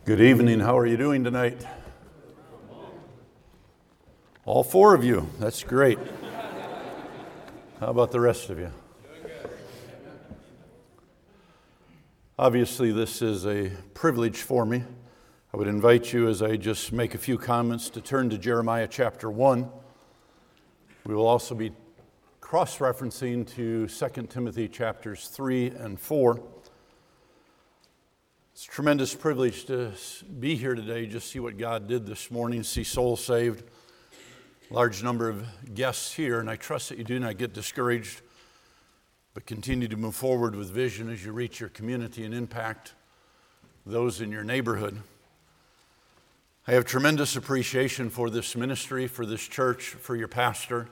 Good evening. How are you doing tonight? All four of you. That's great. How about the rest of you? Obviously, this is a privilege for me. I would invite you, as I just make a few comments, to turn to Jeremiah chapter 1. We will also be cross-referencing to 2 Timothy chapters 3 and 4. It's a tremendous privilege to be here today, just see what God did this morning, see souls saved, large number of guests here, and I trust that you do not get discouraged, but continue to move forward with vision as you reach your community and impact those in your neighborhood. I have tremendous appreciation for this ministry, for this church, for your pastor,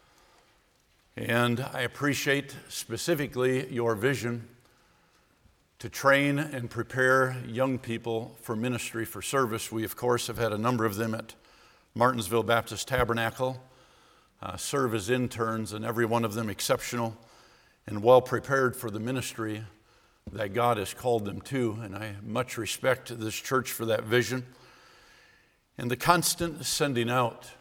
and I appreciate specifically your vision to train and prepare young people for ministry, for service. We, of course, have had a number of them at Martinsville Baptist Tabernacle, serve as interns, and every one of them exceptional and well prepared for the ministry that God has called them to. And I much respect this church for that vision and the constant sending out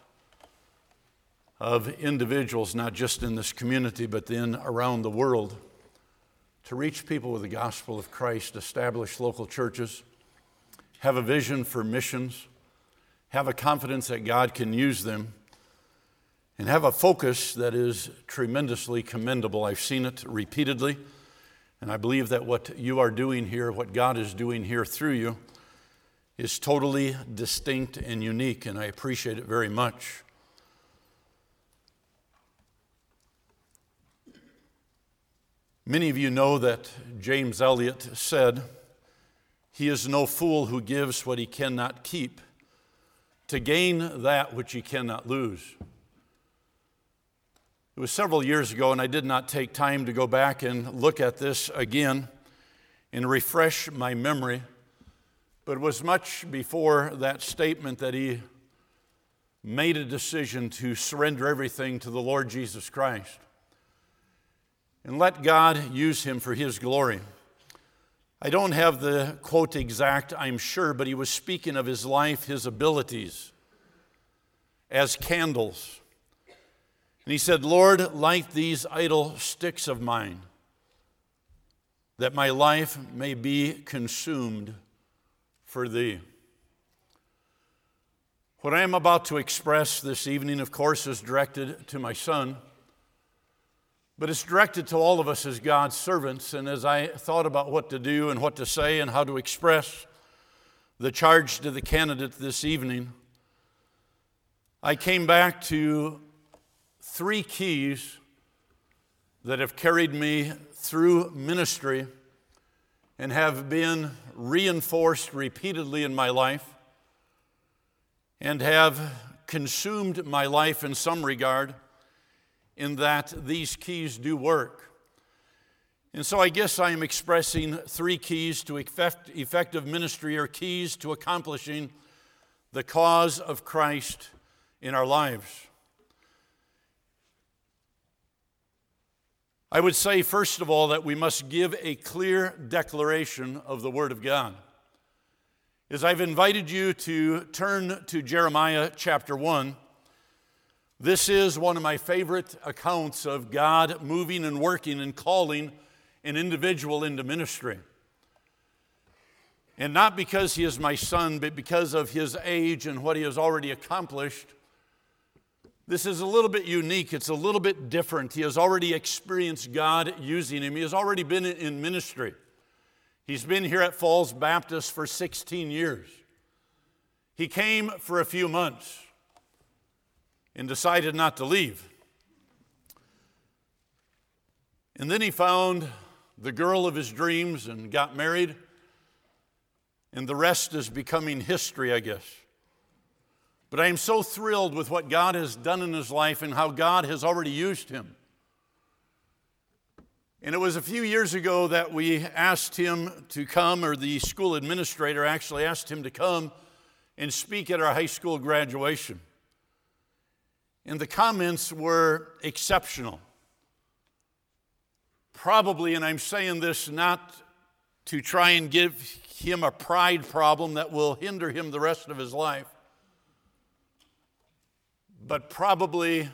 of individuals, not just in this community, but then around the world, to reach people with the gospel of Christ, establish local churches, have a vision for missions, have a confidence that God can use them, and have a focus that is tremendously commendable. I've seen it repeatedly, and I believe that what you are doing here, what God is doing here through you, is totally distinct and unique, and I appreciate it very much. Many of you know that James Elliott said, "He is no fool who gives what he cannot keep to gain that which he cannot lose." It was several years ago, and I did not take time to go back and look at this again and refresh my memory, but it was much before that statement that he made a decision to surrender everything to the Lord Jesus Christ and let God use him for his glory. I don't have the quote exact, I'm sure, but he was speaking of his life, his abilities as candles. And he said, "Lord, light these idle sticks of mine, that my life may be consumed for thee." What I am about to express this evening, of course, is directed to my son, but it's directed to all of us as God's servants. And as I thought about what to do and what to say and how to express the charge to the candidate this evening, I came back to three keys that have carried me through ministry and have been reinforced repeatedly in my life and have consumed my life in some regard, in that these keys do work. And so I guess I am expressing three keys to effective ministry, or keys to accomplishing the cause of Christ in our lives. I would say, first of all, that we must give a clear declaration of the Word of God. As I've invited you to turn to Jeremiah chapter 1, this is one of my favorite accounts of God moving and working and calling an individual into ministry. And not because he is my son, but because of his age and what he has already accomplished. This is a little bit unique. It's a little bit different. He has already experienced God using him. He has already been in ministry. He's been here at Falls Baptist for 16 years. He came for a few months and decided not to leave. And then he found the girl of his dreams and got married, and the rest is becoming history, I guess. But I am so thrilled with what God has done in his life and how God has already used him. And it was a few years ago that we asked him to come, or the school administrator actually asked him to come and speak at our high school graduation. And the comments were exceptional. Probably, and I'm saying this not to try and give him a pride problem that will hinder him the rest of his life. But probably,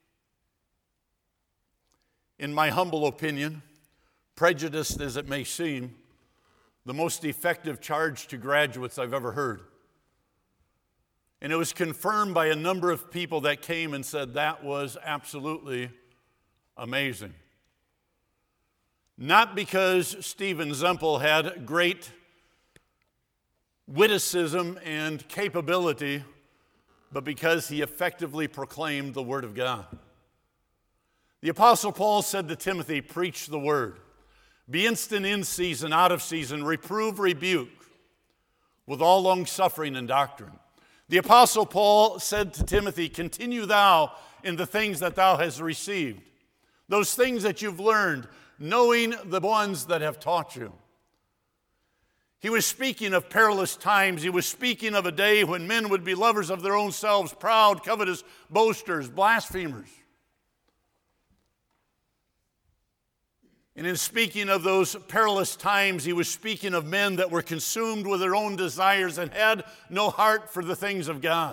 in my humble opinion, prejudiced as it may seem, the most effective charge to graduates I've ever heard. And it was confirmed by a number of people that came and said that was absolutely amazing. Not because Steven Zempel had great witticism and capability, but because he effectively proclaimed the Word of God. The Apostle Paul said to Timothy, preach the Word. Be instant in season, out of season, reprove, rebuke, with all long-suffering and doctrine. The Apostle Paul said to Timothy, continue thou in the things that thou hast received, those things that you've learned, knowing the ones that have taught you. He was speaking of perilous times. He was speaking of a day when men would be lovers of their own selves, proud, covetous, boasters, blasphemers. And in speaking of those perilous times, he was speaking of men that were consumed with their own desires and had no heart for the things of God.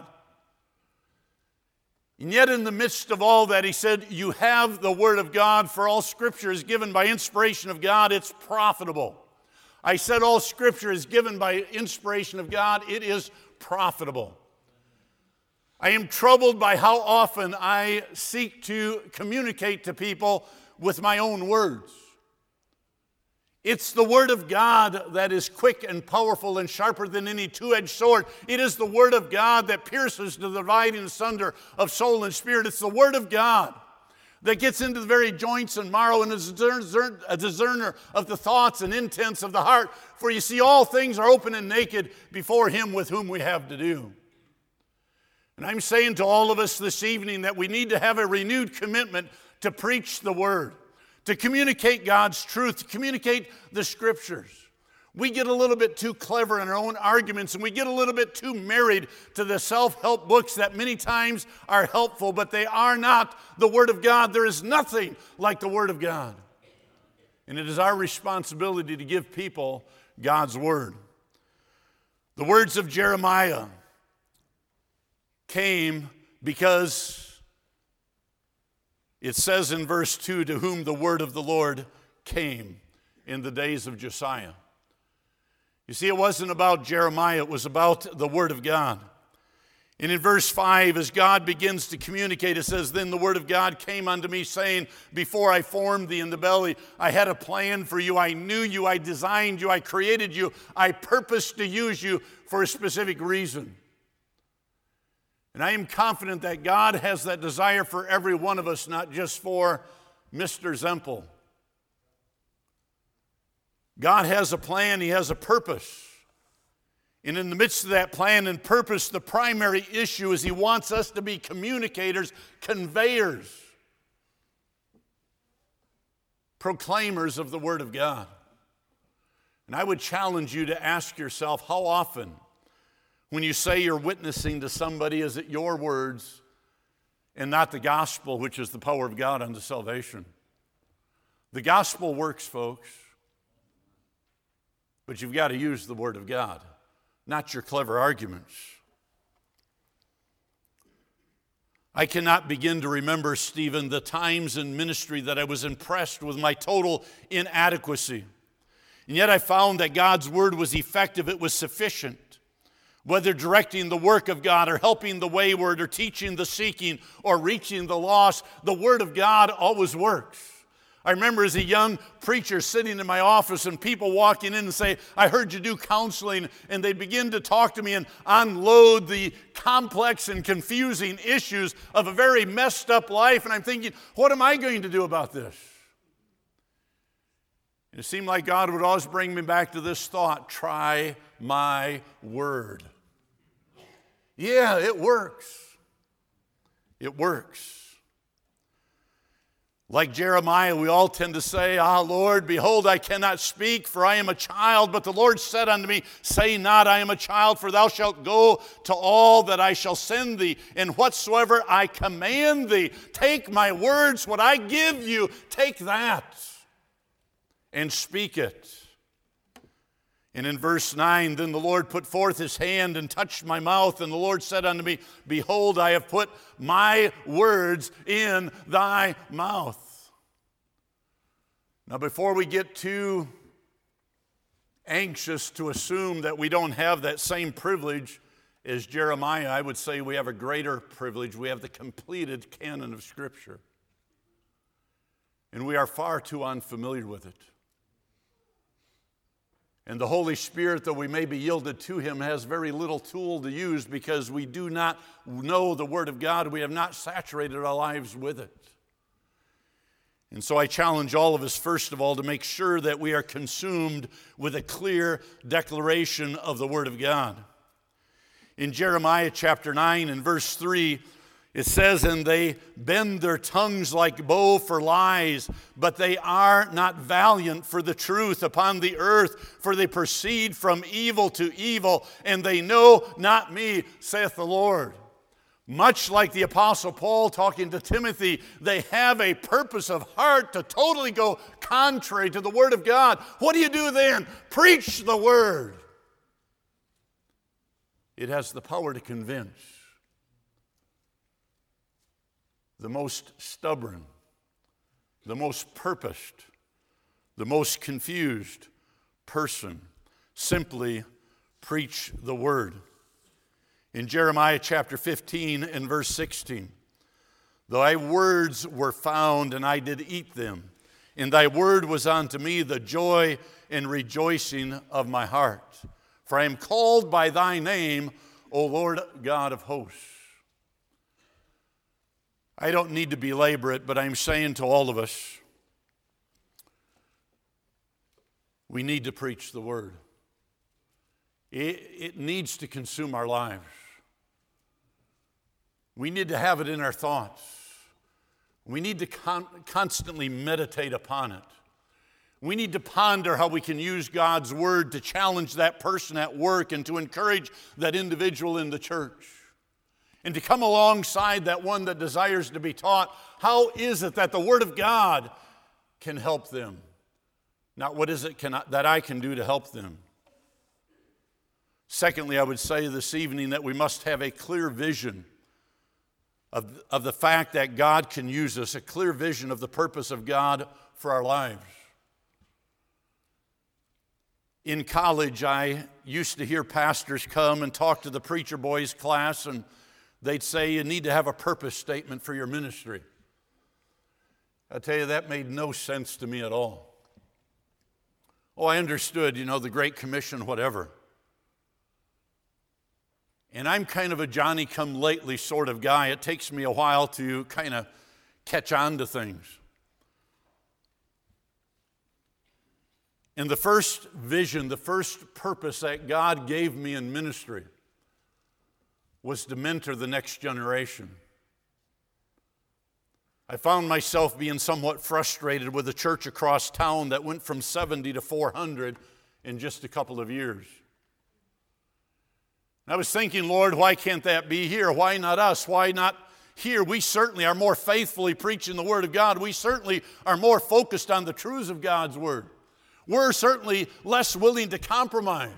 And yet in the midst of all that, he said, you have the Word of God, for all Scripture is given by inspiration of God. It's profitable. I said all Scripture is given by inspiration of God. It is profitable. I am troubled by how often I seek to communicate to people with my own words. It's the Word of God that is quick and powerful and sharper than any two-edged sword. It is the Word of God that pierces to the dividing asunder of soul and spirit. It's the Word of God that gets into the very joints and marrow and is a discerner of the thoughts and intents of the heart. For you see, all things are open and naked before Him with whom we have to do. And I'm saying to all of us this evening that we need to have a renewed commitment to preach the Word, to communicate God's truth, to communicate the Scriptures. We get a little bit too clever in our own arguments, and we get a little bit too married to the self-help books that many times are helpful, but they are not the Word of God. There is nothing like the Word of God. And it is our responsibility to give people God's Word. The words of Jeremiah came because it says in verse 2, to whom the word of the Lord came in the days of Josiah. You see, it wasn't about Jeremiah, it was about the Word of God. And in verse 5, as God begins to communicate, it says, then the Word of God came unto me, saying, before I formed thee in the belly, I had a plan for you. I knew you, I designed you, I created you, I purposed to use you for a specific reason. And I am confident that God has that desire for every one of us, not just for Mr. Zempel. God has a plan, He has a purpose. And in the midst of that plan and purpose, the primary issue is He wants us to be communicators, conveyors, proclaimers of the Word of God. And I would challenge you to ask yourself, how often, when you say you're witnessing to somebody, is it your words and not the gospel, which is the power of God unto salvation? The gospel works, folks, but you've got to use the Word of God, not your clever arguments. I cannot begin to remember, Stephen, the times in ministry that I was impressed with my total inadequacy. And yet I found that God's Word was effective, it was sufficient. Whether directing the work of God or helping the wayward or teaching the seeking or reaching the lost, the Word of God always works. I remember as a young preacher sitting in my office and people walking in and say, I heard you do counseling, and they'd begin to talk to me and unload the complex and confusing issues of a very messed up life. And I'm thinking, what am I going to do about this? And it seemed like God would always bring me back to this thought, try my word. Yeah, it works. It works. Like Jeremiah, we all tend to say, Lord, behold, I cannot speak, for I am a child. But the Lord said unto me, say not, I am a child, for thou shalt go to all that I shall send thee, and whatsoever I command thee. Take my words, what I give you, take that, and speak it. And in verse 9, then the Lord put forth his hand and touched my mouth, and the Lord said unto me, behold, I have put my words in thy mouth. Now, before we get too anxious to assume that we don't have that same privilege as Jeremiah, I would say we have a greater privilege. We have the completed canon of Scripture. And we are far too unfamiliar with it. And the Holy Spirit, though we may be yielded to him, has very little tool to use because we do not know the Word of God. We have not saturated our lives with it. And so I challenge all of us, first of all, to make sure that we are consumed with a clear declaration of the Word of God. In Jeremiah chapter 9 and verse 3, it says, and they bend their tongues like bow for lies, but they are not valiant for the truth upon the earth, for they proceed from evil to evil, and they know not me, saith the Lord. Much like the Apostle Paul talking to Timothy, they have a purpose of heart to totally go contrary to the Word of God. What do you do then? Preach the Word. It has the power to convince. The most stubborn, the most purposed, the most confused person simply preach the Word. In Jeremiah chapter 15 and verse 16, thy words were found, and I did eat them, and thy word was unto me the joy and rejoicing of my heart. For I am called by thy name, O Lord God of hosts. I don't need to belabor it, but I'm saying to all of us, we need to preach the Word. It needs to consume our lives. We need to have it in our thoughts. We need to constantly meditate upon it. We need to ponder how we can use God's Word to challenge that person at work and to encourage that individual in the church. And to come alongside that one that desires to be taught, how is it that the Word of God can help them? Not what is it that I can do to help them. Secondly, I would say this evening that we must have a clear vision of the fact that God can use us, a clear vision of the purpose of God for our lives. In college, I used to hear pastors come and talk to the preacher boys class, and they'd say, you need to have a purpose statement for your ministry. I tell you, that made no sense to me at all. Oh, I understood, the Great Commission, whatever. And I'm kind of a Johnny-come-lately sort of guy. It takes me a while to kind of catch on to things. And the first vision, the first purpose that God gave me in ministry was to mentor the next generation. I found myself being somewhat frustrated with a church across town that went from 70 to 400 in just a couple of years. And I was thinking, Lord, why can't that be here? Why not us? Why not here? We certainly are more faithfully preaching the Word of God. We certainly are more focused on the truths of God's Word. We're certainly less willing to compromise.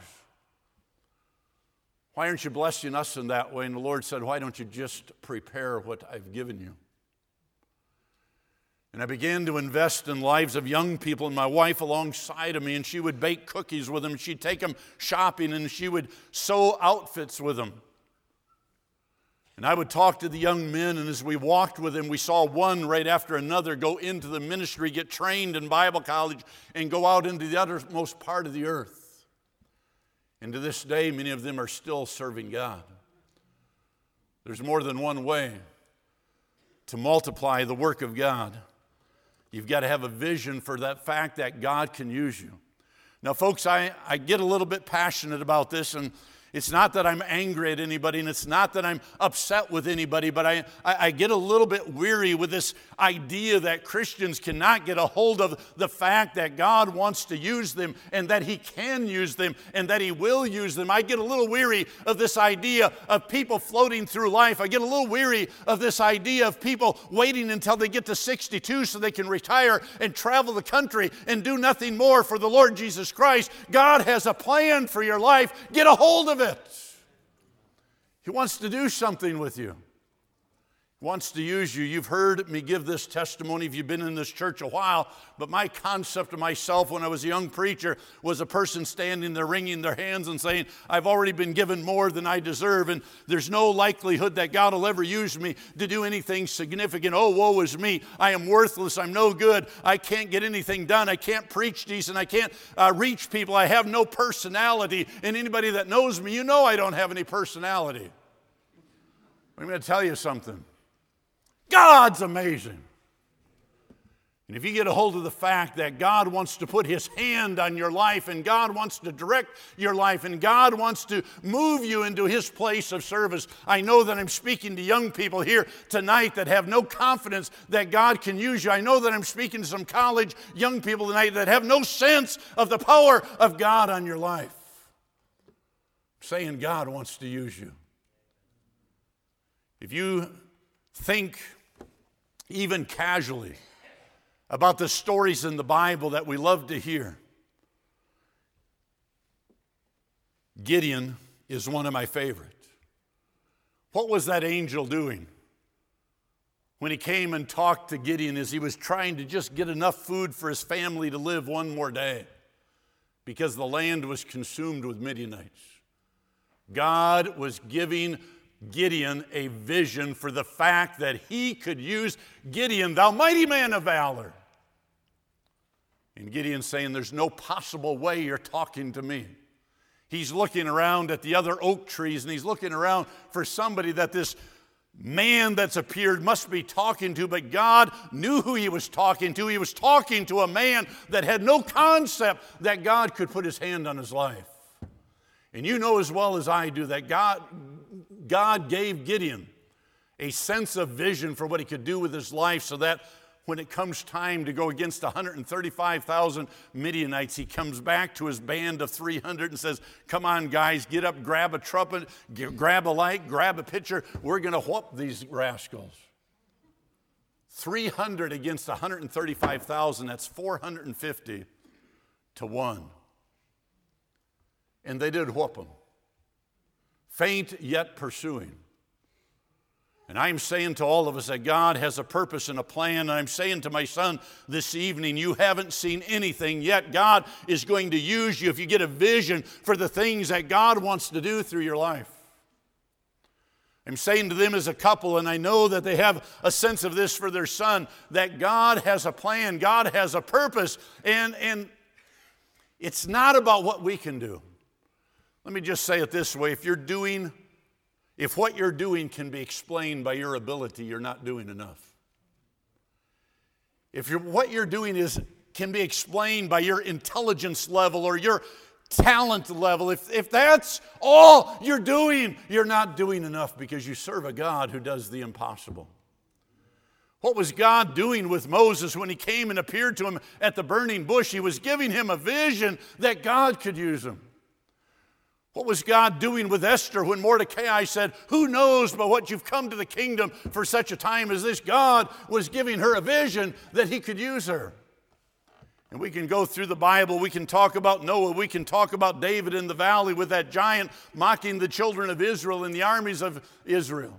Why aren't you blessing us in that way? And the Lord said, why don't you just prepare what I've given you? And I began to invest in lives of young people, and my wife alongside of me, and she would bake cookies with them. She'd take them shopping, and she would sew outfits with them. And I would talk to the young men, and as we walked with them, we saw one right after another go into the ministry, get trained in Bible college, and go out into the uttermost part of the earth. And to this day, many of them are still serving God. There's more than one way to multiply the work of God. You've got to have a vision for that fact that God can use you. Now, folks, I get a little bit passionate about this, and It's not that I'm angry at anybody, and it's not that I'm upset with anybody, but I get a little bit weary with this idea that Christians cannot get a hold of the fact that God wants to use them, and that He can use them, and that He will use them. I get a little weary of this idea of people floating through life. I get a little weary of this idea of people waiting until they get to 62 so they can retire and travel the country and do nothing more for the Lord Jesus Christ. God has a plan for your life. Get a hold of it. He wants to do something with you. He wants to use you. You've heard me give this testimony if you've been in this church a while, but my concept of myself when I was a young preacher was a person standing there wringing their hands and saying, I've already been given more than I deserve, and there's no likelihood that God will ever use me to do anything significant. Oh, woe is me. I am worthless. I'm no good. I can't get anything done. I can't preach decent. I can't reach people. I have no personality. And anybody that knows me, you know I don't have any personality. I'm going to tell you something. God's amazing. And if you get a hold of the fact that God wants to put His hand on your life, and God wants to direct your life, and God wants to move you into His place of service, I know that I'm speaking to young people here tonight that have no confidence that God can use you. I know that I'm speaking to some college young people tonight that have no sense of the power of God on your life. I'm saying God wants to use you. If you think even casually about the stories in the Bible that we love to hear, Gideon is one of my favorites. What was that angel doing when he came and talked to Gideon as he was trying to just get enough food for his family to live one more day because the land was consumed with Midianites? God was giving Gideon a vision for the fact that he could use Gideon, thou mighty man of valor. And Gideon's saying, there's no possible way you're talking to me. He's looking around at the other oak trees, and he's looking around for somebody that this man that's appeared must be talking to, but God knew who He was talking to. He was talking to a man that had no concept that God could put His hand on his life. And you know as well as I do that God gave Gideon a sense of vision for what he could do with his life, so that when it comes time to go against 135,000 Midianites, he comes back to his band of 300 and says, come on guys, get up, grab a trumpet, grab a light, grab a pitcher. We're going to whoop these rascals. 300 against 135,000, that's 450 to 1. And they did whoop them. Faint yet pursuing. And I'm saying to all of us that God has a purpose and a plan. And I'm saying to my son this evening, you haven't seen anything yet. God is going to use you if you get a vision for the things that God wants to do through your life. I'm saying to them as a couple, and I know that they have a sense of this for their son, that God has a plan, God has a purpose, and it's not about what we can do. Let me just say it this way. If what you're doing can be explained by your ability, you're not doing enough. If what you're doing can be explained by your intelligence level or your talent level, if that's all you're doing, you're not doing enough, because you serve a God who does the impossible. What was God doing with Moses when He came and appeared to him at the burning bush? He was giving him a vision that God could use him. What was God doing with Esther when Mordecai said, who knows but what you've come to the kingdom for such a time as this? God was giving her a vision that He could use her. And we can go through the Bible. We can talk about Noah. We can talk about David in the valley with that giant mocking the children of Israel and the armies of Israel.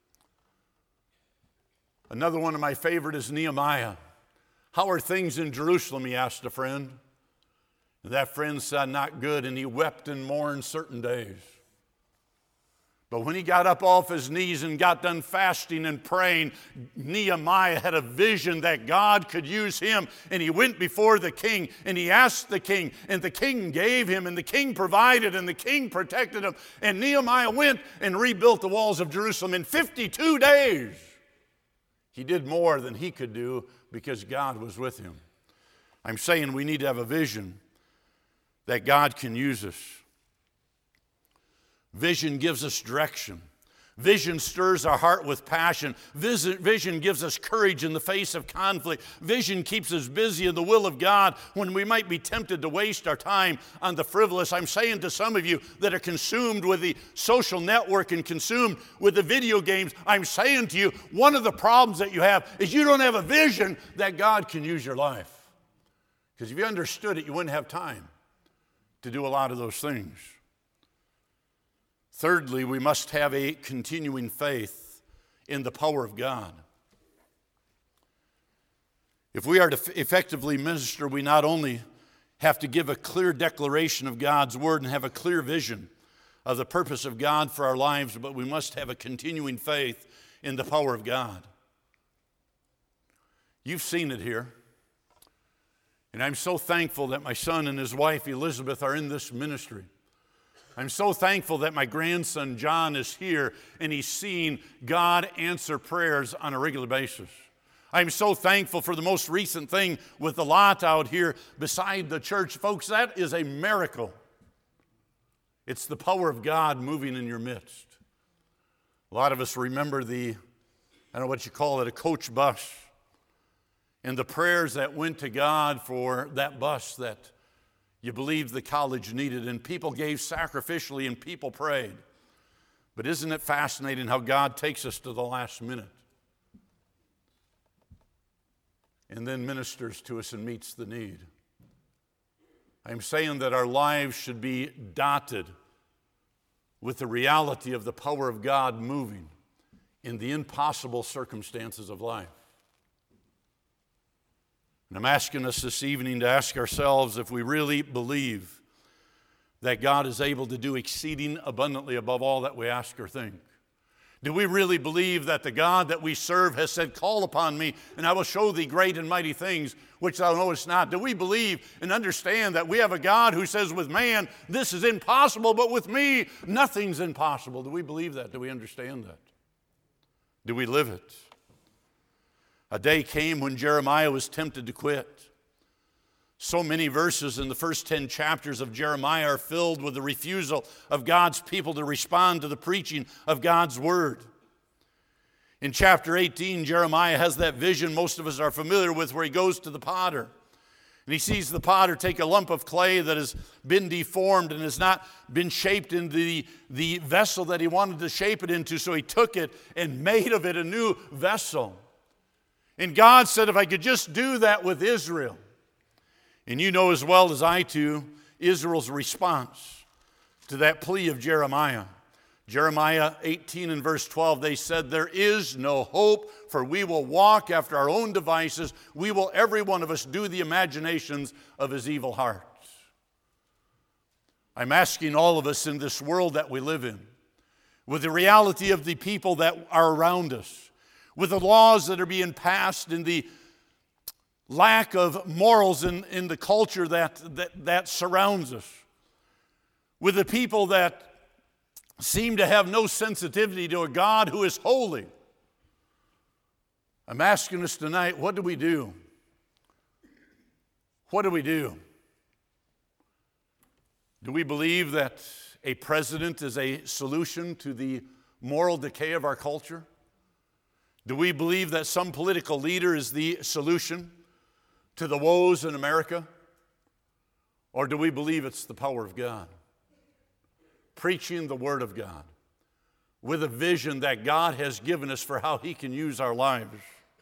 Another one of my favorite is Nehemiah. How are things in Jerusalem, he asked a friend. That friend said, not good, and he wept and mourned certain days. But when he got up off his knees and got done fasting and praying, Nehemiah had a vision that God could use him, and he went before the king, and he asked the king, and the king gave him, and the king provided, and the king protected him, and Nehemiah went and rebuilt the walls of Jerusalem in 52 days. He did more than he could do because God was with him. I'm saying we need to have a vision that God can use us. Vision gives us direction. Vision stirs our heart with passion. Vision gives us courage in the face of conflict. Vision keeps us busy in the will of God when we might be tempted to waste our time on the frivolous. I'm saying to some of you that are consumed with the social network and consumed with the video games, I'm saying to you, one of the problems that you have is you don't have a vision that God can use your life. Because if you understood it, you wouldn't have time to do a lot of those things. Thirdly, we must have a continuing faith in the power of God. If we are to effectively minister, we not only have to give a clear declaration of God's word and have a clear vision of the purpose of God for our lives, but we must have a continuing faith in the power of God. You've seen it here. And I'm so thankful that my son and his wife Elizabeth are in this ministry. I'm so thankful that my grandson John is here and he's seen God answer prayers on a regular basis. I'm so thankful for the most recent thing with the lot out here beside the church. Folks, that is a miracle. It's the power of God moving in your midst. A lot of us remember I don't know what you call it, a coach bus, and the prayers that went to God for that bus that you believed the college needed, and people gave sacrificially and people prayed. But isn't it fascinating how God takes us to the last minute and then ministers to us and meets the need? I'm saying that our lives should be dotted with the reality of the power of God moving in the impossible circumstances of life. And I'm asking us this evening to ask ourselves if we really believe that God is able to do exceeding abundantly above all that we ask or think. Do we really believe that the God that we serve has said, "Call upon me, and I will show thee great and mighty things, which thou knowest not"? Do we believe and understand that we have a God who says, with man, this is impossible, but with me, nothing's impossible? Do we believe that? Do we understand that? Do we live it? A day came when Jeremiah was tempted to quit. So many verses in the first 10 chapters of Jeremiah are filled with the refusal of God's people to respond to the preaching of God's word. In chapter 18, Jeremiah has that vision most of us are familiar with, where he goes to the potter. And he sees the potter take a lump of clay that has been deformed and has not been shaped into the vessel that he wanted to shape it into. So he took it and made of it a new vessel. And God said, if I could just do that with Israel. And you know as well as I do, Israel's response to that plea of Jeremiah. Jeremiah 18 and verse 12, they said, there is no hope, for we will walk after our own devices. We will, every one of us, do the imaginations of his evil hearts. I'm asking all of us in this world that we live in, with the reality of the people that are around us, with the laws that are being passed and the lack of morals in the culture that surrounds us, with the people that seem to have no sensitivity to a God who is holy. I'm asking us tonight, what do we do? What do we do? Do we believe that a president is a solution to the moral decay of our culture? Do we believe that some political leader is the solution to the woes in America? Or do we believe it's the power of God? Preaching the Word of God with a vision that God has given us for how He can use our lives.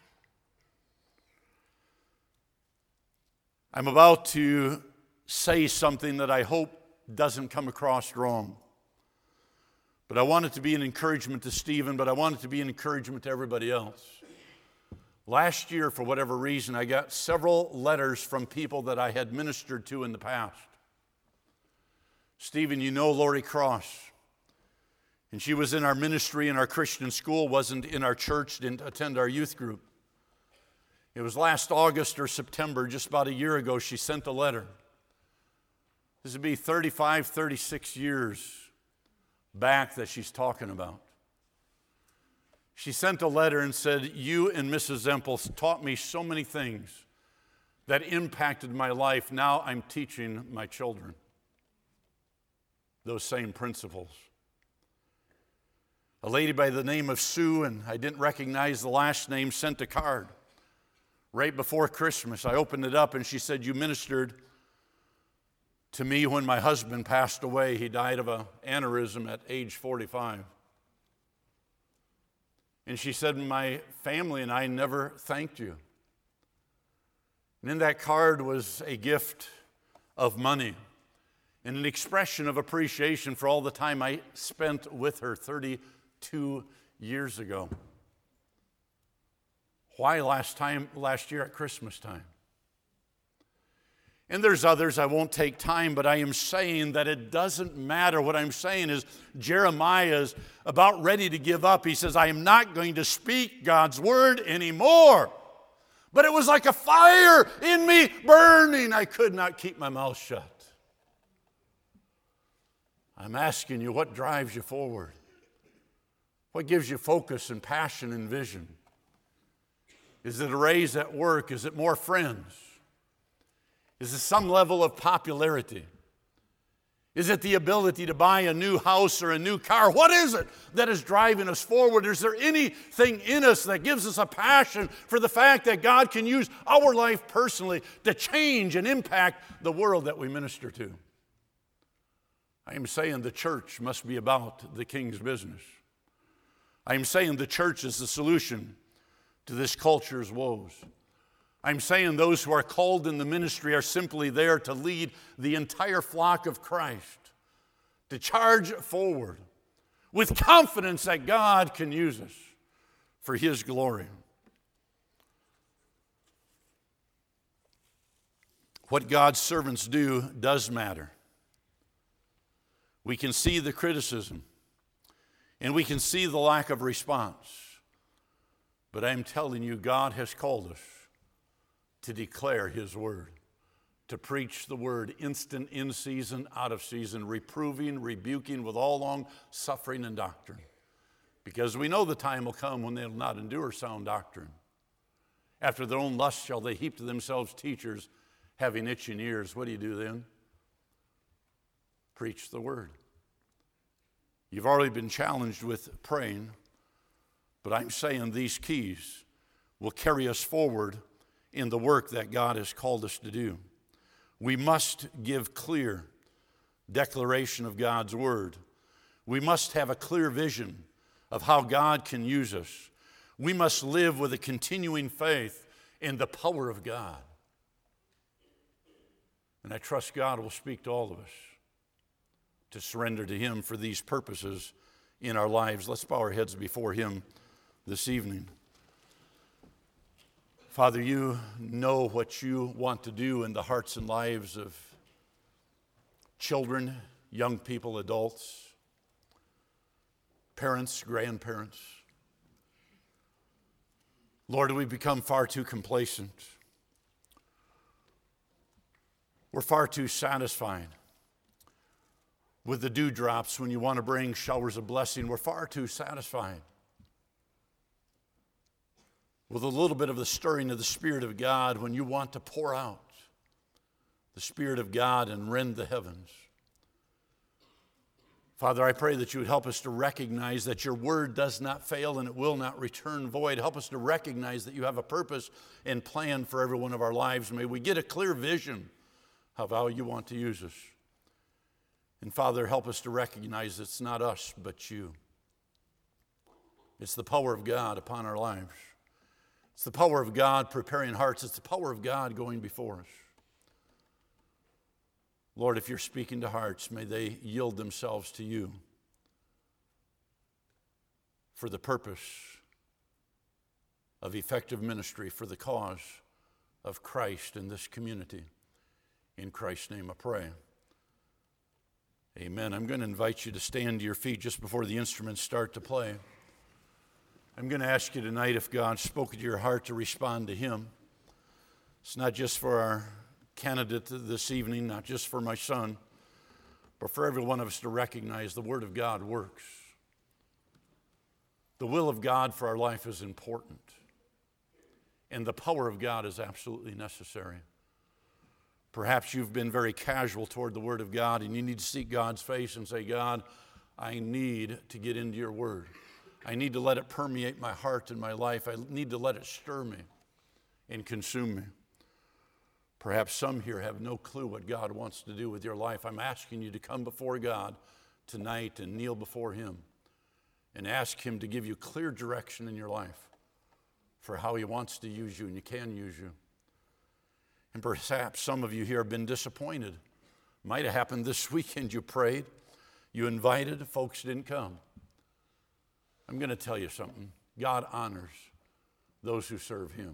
I'm about to say something that I hope doesn't come across wrong. But I want it to be an encouragement to Stephen, but I want it to be an encouragement to everybody else. Last year, for whatever reason, I got several letters from people that I had ministered to in the past. Stephen, you know Lori Cross. And she was in our ministry in our Christian school, wasn't in our church, didn't attend our youth group. It was last August or September, just about a year ago, she sent a letter. This would be 35, 36 years back that she's talking about. She sent a letter and said, you and Mrs. Zempel taught me so many things that impacted my life. Now I'm teaching my children those same principles. A lady by the name of Sue, and I didn't recognize the last name, sent a card right before Christmas. I opened it up and she said, "You ministered to me when my husband passed away. He died of an aneurysm at age 45. And she said, "My family and I never thanked you." And in that card was a gift of money and an expression of appreciation for all the time I spent with her 32 years ago. Why last year at Christmas time? And there's others, I won't take time, but I am saying that it doesn't matter. What I'm saying is Jeremiah is about ready to give up. He says, "I am not going to speak God's word anymore." But it was like a fire in me burning. I could not keep my mouth shut. I'm asking you, what drives you forward? What gives you focus and passion and vision? Is it a raise at work? Is it more friends? Is it some level of popularity? Is it the ability to buy a new house or a new car? What is it that is driving us forward? Is there anything in us that gives us a passion for the fact that God can use our life personally to change and impact the world that we minister to? I am saying the church must be about the King's business. I am saying the church is the solution to this culture's woes. I'm saying those who are called in the ministry are simply there to lead the entire flock of Christ, to charge forward with confidence that God can use us for His glory. What God's servants do does matter. We can see the criticism, and we can see the lack of response. But I'm telling you, God has called us to declare His word, to preach the word instant, in season, out of season, reproving, rebuking with all long suffering and doctrine. Because we know the time will come when they will not endure sound doctrine. After their own lust shall they heap to themselves teachers having itching ears. What do you do then? Preach the word. You've already been challenged with praying, but I'm saying these keys will carry us forward in the work that God has called us to do. We must give clear declaration of God's word. We must have a clear vision of how God can use us. We must live with a continuing faith in the power of God. And I trust God will speak to all of us to surrender to Him for these purposes in our lives. Let's bow our heads before Him this evening. Father, you know what you want to do in the hearts and lives of children, young people, adults, parents, grandparents. Lord, we've become far too complacent. We're far too satisfied with the dewdrops when you want to bring showers of blessing. We're far too satisfied with a little bit of the stirring of the Spirit of God when you want to pour out the Spirit of God and rend the heavens. Father, I pray that you would help us to recognize that your word does not fail and it will not return void. Help us to recognize that you have a purpose and plan for every one of our lives. May we get a clear vision of how you want to use us. And Father, help us to recognize it's not us, but you. It's the power of God upon our lives. It's the power of God preparing hearts. It's the power of God going before us. Lord, if you're speaking to hearts, may they yield themselves to you for the purpose of effective ministry, for the cause of Christ in this community. In Christ's name I pray. Amen. I'm going to invite you to stand to your feet just before the instruments start to play. I'm going to ask you tonight, if God spoke to your heart, to respond to Him. It's not just for our candidate this evening, not just for my son, but for every one of us to recognize the Word of God works. The will of God for our life is important, and the power of God is absolutely necessary. Perhaps you've been very casual toward the Word of God, and you need to seek God's face and say, God, I need to get into your Word. I need to let it permeate my heart and my life. I need to let it stir me and consume me. Perhaps some here have no clue what God wants to do with your life. I'm asking you to come before God tonight and kneel before Him and ask Him to give you clear direction in your life for how He wants to use you and He can use you. And perhaps some of you here have been disappointed. Might have happened this weekend. You prayed, you invited, folks didn't come. I'm going to tell you something. God honors those who serve Him.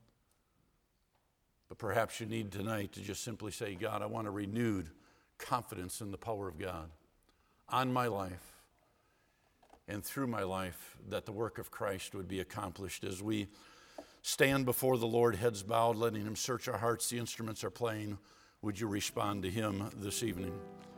But perhaps you need tonight to just simply say, God, I want a renewed confidence in the power of God on my life and through my life, that the work of Christ would be accomplished. As we stand before the Lord, heads bowed, letting Him search our hearts, the instruments are playing. Would you respond to Him this evening?